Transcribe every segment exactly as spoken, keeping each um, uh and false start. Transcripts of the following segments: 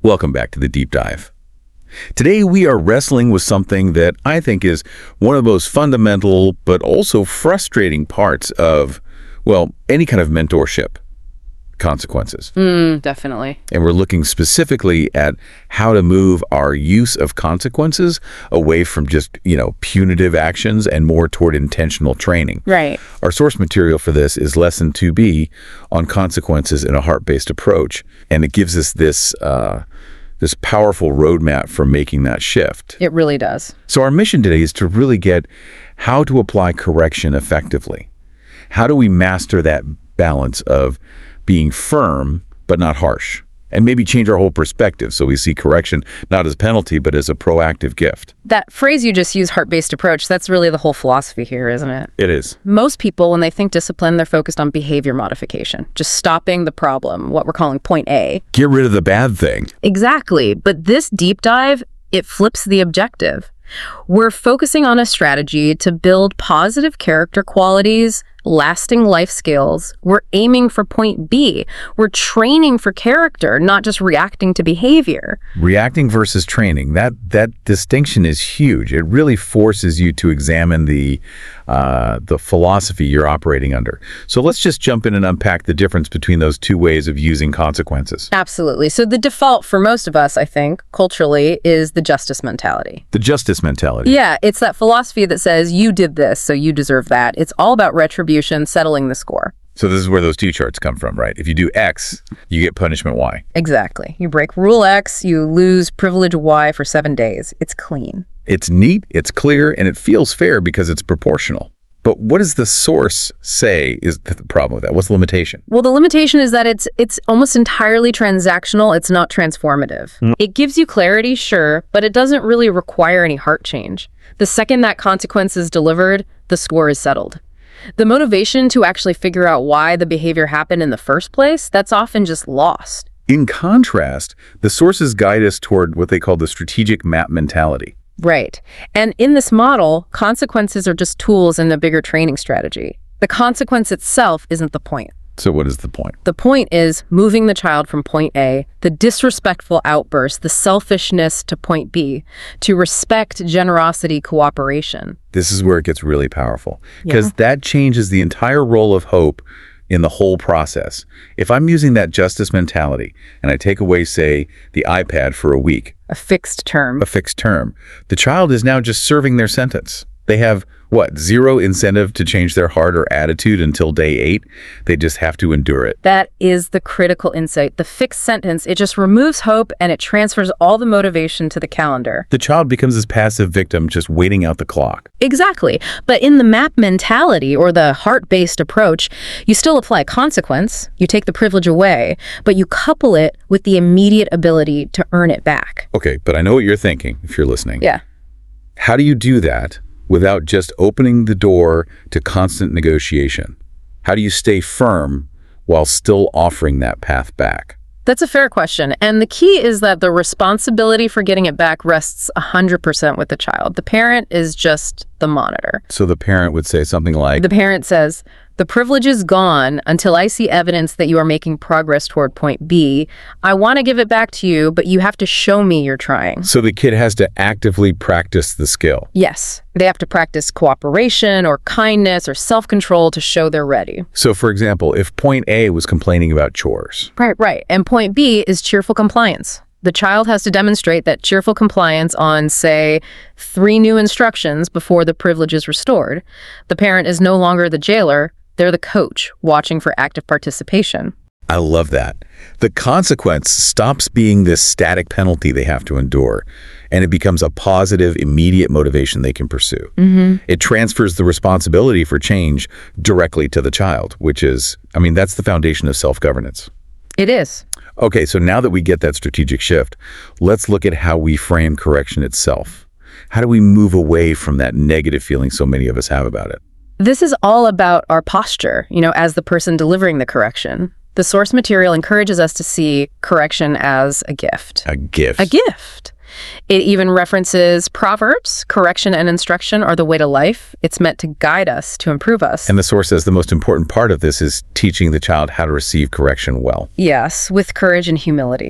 Welcome back to the Deep Dive. Today we are wrestling with something that I think is one of the most fundamental but also frustrating parts of, well, any kind of mentorship: consequences. Mm, definitely. And we're looking specifically at how to move our use of consequences away from just, you know, punitive actions and more toward intentional training. Right. Our source material for this is Lesson two B on consequences in a heart-based approach, and it gives us this uh, this powerful roadmap for making that shift. It really does. So our mission today is to really get how to apply correction effectively. How do we master that balance of being firm but not harsh, and maybe change our whole perspective so we see correction not as a penalty but as a proactive gift? That phrase you just used, heart-based approach, that's really the whole philosophy here, isn't it? It is. Most people, when they think discipline, they're focused on behavior modification, just stopping the problem, what we're calling point A. Get rid of the bad thing. Exactly. But this deep dive, it flips the objective. We're focusing on a strategy to build positive character qualities, lasting life skills. We're aiming for point B. We're training for character, not just reacting to behavior. Reacting versus training, that that distinction is huge. It really forces you to examine the uh, the philosophy you're operating under. So let's just jump in and unpack the difference between those two ways of using consequences. Absolutely. So the default for most of us, I think, culturally, is the justice mentality. The justice mentality. Yeah, it's that philosophy that says you did this, so you deserve that. It's all about retribution, settling the score. So this is where those T-charts come from, right? If you do X, you get punishment Y. Exactly. You break rule X, you lose privilege Y for seven days. It's clean. It's neat, it's clear, and it feels fair because it's proportional. But what does the source say is the problem with that? What's the limitation? Well, the limitation is that it's it's almost entirely transactional. It's not transformative. Mm. It gives you clarity, sure, but it doesn't really require any heart change. The second that consequence is delivered, the score is settled. The motivation to actually figure out why the behavior happened in the first place, that's often just lost. In contrast, the sources guide us toward what they call the strategic map mentality. Right. And in this model, consequences are just tools in a bigger training strategy. The consequence itself isn't the point. So what is the point? The point is moving the child from point A, the disrespectful outburst, the selfishness, to point B, to respect, generosity, cooperation. This is where it gets really powerful, because Yeah. that changes the entire role of hope in the whole process. If I'm using that justice mentality and I take away, say, the iPad for a week, A fixed term. a fixed term, the child is now just serving their sentence. They have, what, zero incentive to change their heart or attitude until day eight? They just have to endure it. That is the critical insight. The fixed sentence, it just removes hope and it transfers all the motivation to the calendar. The child becomes this passive victim just waiting out the clock. Exactly. But in the map mentality or the heart-based approach, you still apply consequence, you take the privilege away, but you couple it with the immediate ability to earn it back. Okay, but I know what you're thinking if you're listening. Yeah. How do you do that without just opening the door to constant negotiation? How do you stay firm while still offering that path back? That's a fair question. And the key is that the responsibility for getting it back rests one hundred percent with the child. The parent is just the monitor. So the parent would say something like, The parent says, the privilege is gone until I see evidence that you are making progress toward point B. I want to give it back to you, but you have to show me you're trying. so the kid has to actively practice the skill. Yes, they have to practice cooperation or kindness or self-control to show they're ready. So for example, if point A was complaining about chores, Right, right. And point B is cheerful compliance. The child has to demonstrate that cheerful compliance on, say, three new instructions before the privilege is restored. The parent is no longer the jailer. They're the coach, watching for active participation. I love that. The consequence stops being this static penalty they have to endure, and it becomes a positive, immediate motivation they can pursue. Mm-hmm. It transfers the responsibility for change directly to the child, which is, I mean, that's the foundation of self-governance. It is. Okay, so now that we get that strategic shift, let's look at how we frame correction itself. How do we move away from that negative feeling so many of us have about it? This is all about our posture, you know, as the person delivering the correction. The source material encourages us to see correction as a gift. A gift. A gift. It even references Proverbs. Correction and instruction are the way to life. It's meant to guide us, to improve us. And the source says the most important part of this is teaching the child how to receive correction well. Yes, with courage and humility.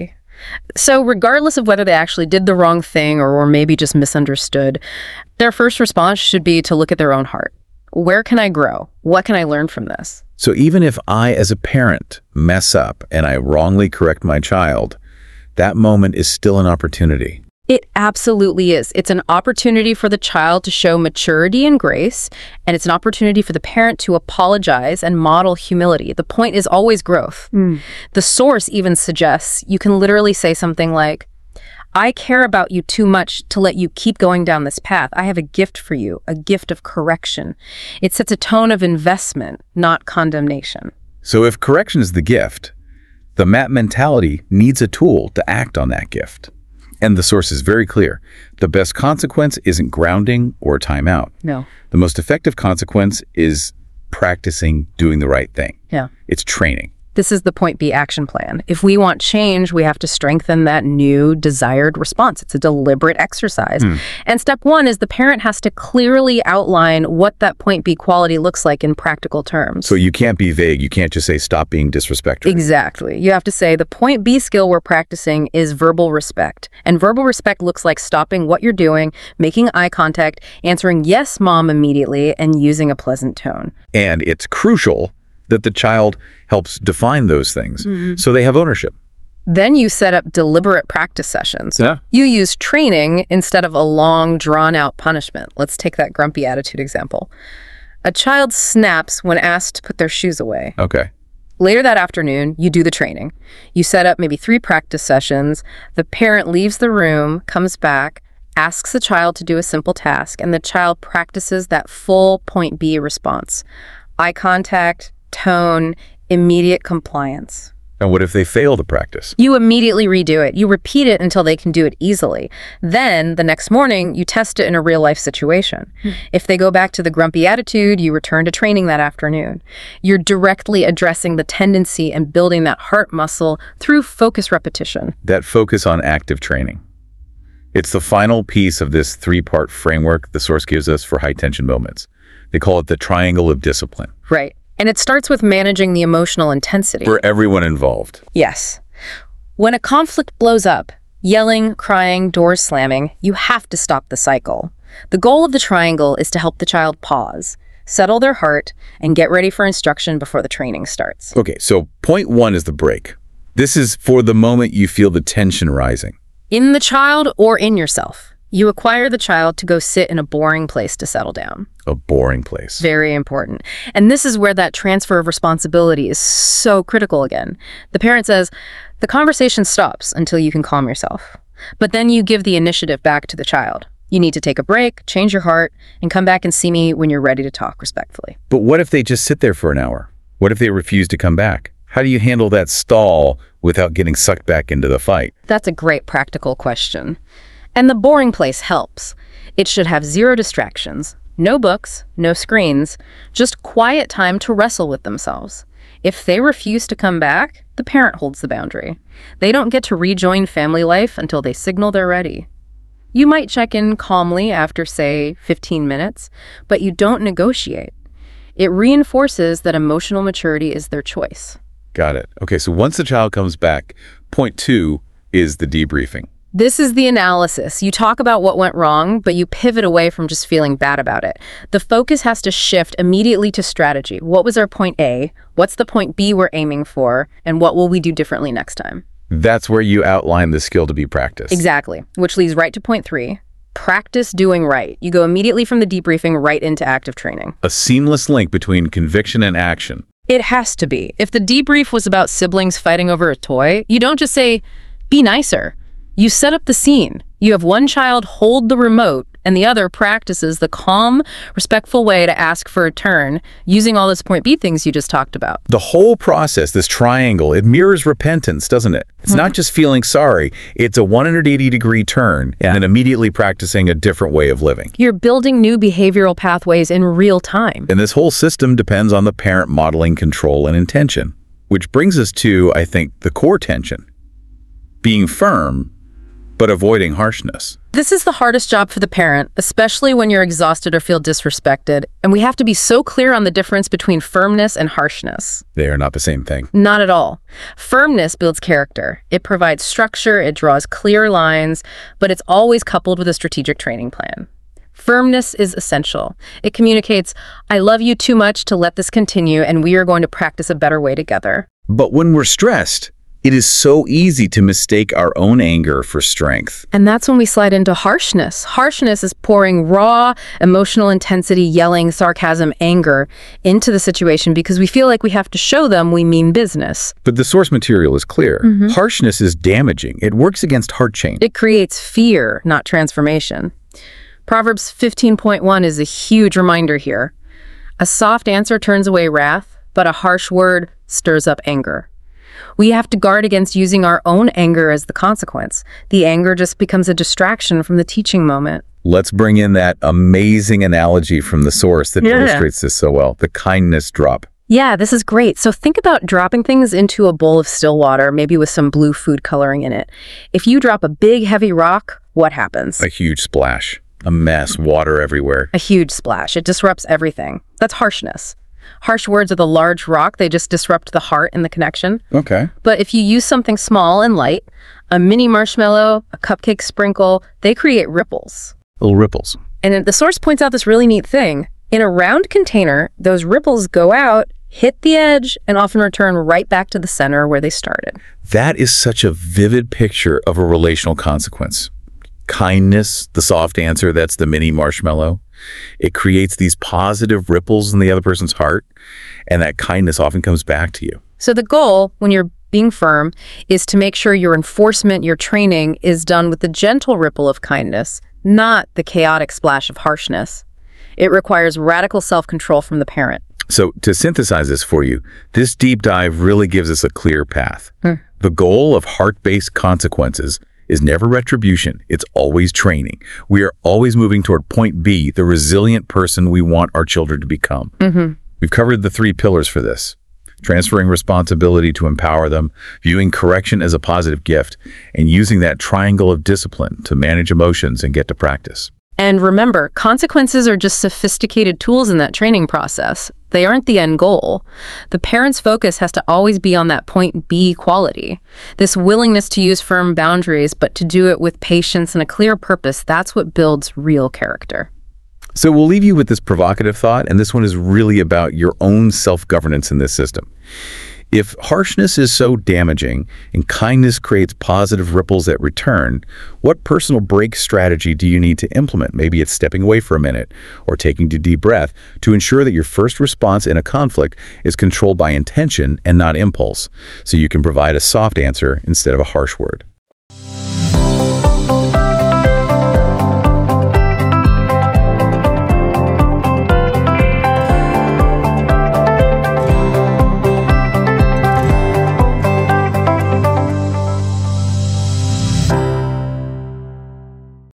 So regardless of whether they actually did the wrong thing or, or maybe just misunderstood, their first response should be to look at their own heart. Where can I grow? What can I learn from this? So even if I, as a parent, mess up and I wrongly correct my child, that moment is still an opportunity. It absolutely is. It's an opportunity for the child to show maturity and grace, and it's an opportunity for the parent to apologize and model humility. The point is always growth. Mm. The source even suggests you can literally say something like, I care about you too much to let you keep going down this path. I have a gift for you, a gift of correction. It sets a tone of investment, not condemnation. So if correction is the gift, the M A P mentality needs a tool to act on that gift. And the source is very clear. The best consequence isn't grounding or timeout. No. The most effective consequence is practicing doing the right thing. Yeah. It's training. This is the Point B action plan. If we want change, we have to strengthen that new desired response. It's a deliberate exercise. Hmm. And step one is the parent has to clearly outline what that Point B quality looks like in practical terms. So you can't be vague. You can't just say, stop being disrespectful. Exactly. You have to say the Point B skill we're practicing is verbal respect. And verbal respect looks like stopping what you're doing, making eye contact, answering yes, mom immediately, and using a pleasant tone. And it's crucial that the child helps define those things, mm-hmm. so they have ownership. Then you set up deliberate practice sessions. Yeah. You use training instead of a long, drawn-out punishment. Let's take that grumpy attitude example. A child snaps when asked to put their shoes away. Okay. Later that afternoon, you do the training. You set up maybe three practice sessions. The parent leaves the room, comes back, asks the child to do a simple task, and the child practices that full Point B response. Eye contact, tone, immediate compliance. And what if they fail to practice? You immediately redo it. You repeat it until they can do it easily. Then, the next morning, you test it in a real-life situation. Hmm. If they go back to the grumpy attitude, you return to training that afternoon. You're directly addressing the tendency and building that heart muscle through focus repetition. That focus on active training. It's the final piece of this three-part framework the source gives us for high-tension moments. They call it the triangle of discipline. Right. And it starts with managing the emotional intensity. For everyone involved. Yes. When a conflict blows up, yelling, crying, doors slamming, you have to stop the cycle. The goal of the triangle is to help the child pause, settle their heart, and get ready for instruction before the training starts. Okay, so point one is the break. This is for the moment you feel the tension rising. In the child or in yourself. You require the child to go sit in a boring place to settle down. A boring place. Very important. And this is where that transfer of responsibility is so critical again. The parent says, the conversation stops until you can calm yourself. But then you give the initiative back to the child. You need to take a break, change your heart, and come back and see me when you're ready to talk respectfully. But what if they just sit there for an hour? What if they refuse to come back? How do you handle that stall without getting sucked back into the fight? That's a great practical question. And the boring place helps. It should have zero distractions, no books, no screens, just quiet time to wrestle with themselves. If they refuse to come back, the parent holds the boundary. They don't get to rejoin family life until they signal they're ready. You might check in calmly after, say, fifteen minutes, but you don't negotiate. It reinforces that emotional maturity is their choice. Got it. Okay, so once the child comes back, point two is the debriefing. This is the analysis. You talk about what went wrong, but you pivot away from just feeling bad about it. The focus has to shift immediately to strategy. What was our point A? What's the point B we're aiming for? And what will we do differently next time? That's where you outline the skill to be practiced. Exactly, which leads right to point three. Practice doing right. You go immediately from the debriefing right into active training. A seamless link between conviction and action. It has to be. If the debrief was about siblings fighting over a toy, you don't just say, be nicer. You set up the scene. You have one child hold the remote, and the other practices the calm, respectful way to ask for a turn, using all those point B things you just talked about. The whole process, this triangle, it mirrors repentance, doesn't it? It's mm-hmm. not just feeling sorry. It's a one hundred eighty degree turn yeah. and immediately practicing a different way of living. You're building new behavioral pathways in real time. And this whole system depends on the parent modeling control and intention, which brings us to, I think, the core tension. Being firm, but avoiding harshness. This is the hardest job for the parent, especially when you're exhausted or feel disrespected, and we have to be so clear on the difference between firmness and harshness. They are not the same thing. Not at all. Firmness builds character. It provides structure, it draws clear lines, but it's always coupled with a strategic training plan. Firmness is essential. It communicates, I love you too much to let this continue, and we are going to practice a better way together. But when we're stressed, it is so easy to mistake our own anger for strength. And that's when we slide into harshness. Harshness is pouring raw, emotional intensity, yelling, sarcasm, anger into the situation because we feel like we have to show them we mean business. But the source material is clear. Mm-hmm. Harshness is damaging. It works against heart change. It creates fear, not transformation. Proverbs fifteen point one is a huge reminder here. A soft answer turns away wrath, but a harsh word stirs up anger. We have to guard against using our own anger as the consequence. The anger just becomes a distraction from the teaching moment. Let's bring in that amazing analogy from the source that Yeah. illustrates this so well, the kindness drop. Yeah, this is great. So think about dropping things into a bowl of still water, maybe with some blue food coloring in it. If you drop a big, heavy rock, what happens? A huge splash, a mess, water everywhere. A huge splash. It disrupts everything. That's harshness. Harsh words are the large rock. They just disrupt the heart and the connection. Okay. But if you use something small and light, a mini marshmallow, a cupcake sprinkle, they create ripples. Little ripples. And then the source points out this really neat thing. In a round container, those ripples go out, hit the edge, and often return right back to the center where they started. That is such a vivid picture of a relational consequence. Kindness, the soft answer, that's the mini marshmallow. It creates these positive ripples in the other person's heart, and that kindness often comes back to you. So the goal, when you're being firm, is to make sure your enforcement, your training, is done with the gentle ripple of kindness, not the chaotic splash of harshness. It requires radical self-control from the parent. So to synthesize this for you, this deep dive really gives us a clear path. Hmm. The goal of heart-based consequences is never retribution. It's always training. We are always moving toward point B, the resilient person we want our children to become. Mm-hmm. We've covered the three pillars for this: transferring responsibility to empower them, viewing correction as a positive gift, and using that triangle of discipline to manage emotions and get to practice. And remember, consequences are just sophisticated tools in that training process. They aren't the end goal. The parent's focus has to always be on that point B quality. This willingness to use firm boundaries, but to do it with patience and a clear purpose, that's what builds real character. So we'll leave you with this provocative thought, and this one is really about your own self-governance in this system. If harshness is so damaging and kindness creates positive ripples at return, what personal break strategy do you need to implement? Maybe it's stepping away for a minute or taking a deep breath to ensure that your first response in a conflict is controlled by intention and not impulse, so you can provide a soft answer instead of a harsh word.